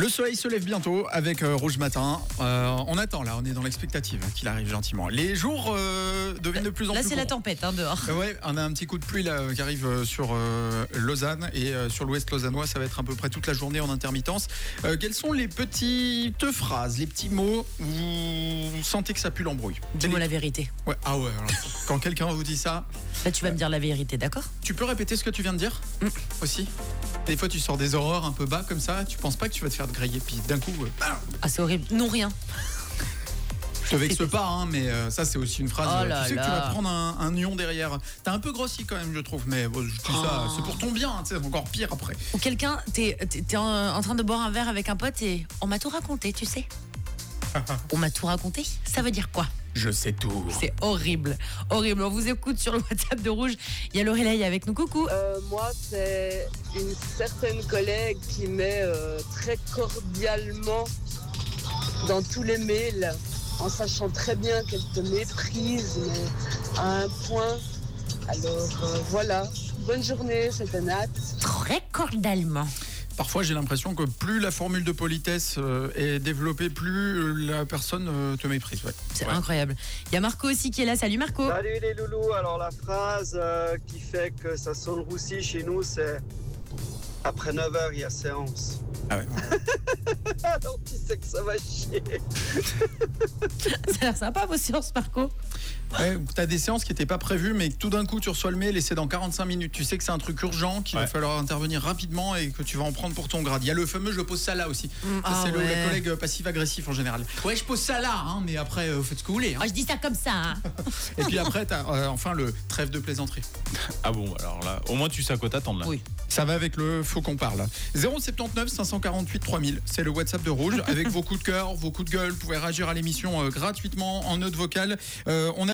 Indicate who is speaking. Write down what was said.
Speaker 1: Le soleil se lève bientôt avec Rouge Matin. On attend là, on est dans l'expectative qu'il arrive gentiment. Les jours deviennent de plus en plus
Speaker 2: Là, c'est
Speaker 1: courts.
Speaker 2: la tempête dehors.
Speaker 1: Ouais, on a un petit coup de pluie là qui arrive sur Lausanne et sur l'ouest lausannois, ça va être à peu près toute la journée en intermittence. Quelles sont les petites phrases, les petits mots où vous sentez que ça pue l'embrouille?
Speaker 2: Dis-moi la vérité.
Speaker 1: Ouais, ah ouais, alors, quand quelqu'un vous dit ça,
Speaker 2: Là, tu vas me dire la vérité, d'accord?
Speaker 1: tu peux répéter ce que tu viens de dire aussi? Des fois, tu sors des horreurs un peu bas comme ça, tu penses pas que tu vas te faire griller, puis d'un coup, bam.
Speaker 2: Ah, c'est horrible. Non, rien.
Speaker 1: Je te vexe pas, hein, mais ça, c'est aussi une phrase.
Speaker 2: Oh là
Speaker 1: tu sais que tu
Speaker 2: là.
Speaker 1: vas te prendre un nion derrière. T'as un peu grossi quand même, je trouve, mais bon, je dis ça, c'est pour ton bien, hein, tu sais, encore pire après.
Speaker 2: Ou quelqu'un, t'es en train de boire un verre avec un pote et on m'a tout raconté, tu sais. On m'a tout raconté, ça veut dire quoi?
Speaker 1: Je sais tout.
Speaker 2: C'est horrible, horrible. On vous écoute sur le WhatsApp de Rouge. Il y a Laurelie avec nous. Coucou.
Speaker 3: Moi, c'est une certaine collègue qui met très cordialement dans tous les mails, en sachant très bien qu'elle te méprise, mais à un point. Alors voilà, bonne journée, c'était Nat.
Speaker 2: Très cordialement.
Speaker 1: Parfois, j'ai l'impression que plus la formule de politesse est développée, plus la personne te méprise. Ouais.
Speaker 2: C'est
Speaker 1: Ouais.
Speaker 2: incroyable. Il y a Marco aussi qui est là. Salut Marco.
Speaker 4: Salut les loulous, alors la phrase qui fait que ça sonne roussi chez nous, c'est après 9h il y a séance.
Speaker 1: Ah ouais.
Speaker 4: Alors tu sais que ça va chier.
Speaker 2: Ça a l'air sympa vos séances, Marco.
Speaker 1: Ouais, t'as des séances qui n'étaient pas prévues, mais que tout d'un coup, tu reçois le mail et c'est dans 45 minutes. Tu sais que c'est un truc urgent, qu'il va falloir intervenir rapidement et que tu vas en prendre pour ton grade. Il y a le fameux « je pose ça là » aussi. Ça, c'est le collègue passif-agressif en général. Ouais, je pose ça là, hein, mais après, faites ce que vous voulez. Hein.
Speaker 2: Oh, je dis ça comme ça. Hein.
Speaker 1: Et puis après, t'as enfin le trêve de plaisanterie.
Speaker 5: Ah bon, alors là, au moins tu sais à quoi t'attendre là.
Speaker 2: Oui.
Speaker 1: Ça va avec le faux qu'on parle. 079 548 3000, c'est le WhatsApp de Rouge. Avec vos coups de cœur, vos coups de gueule, vous pouvez réagir à l'émission gratuitement en note vocale. On a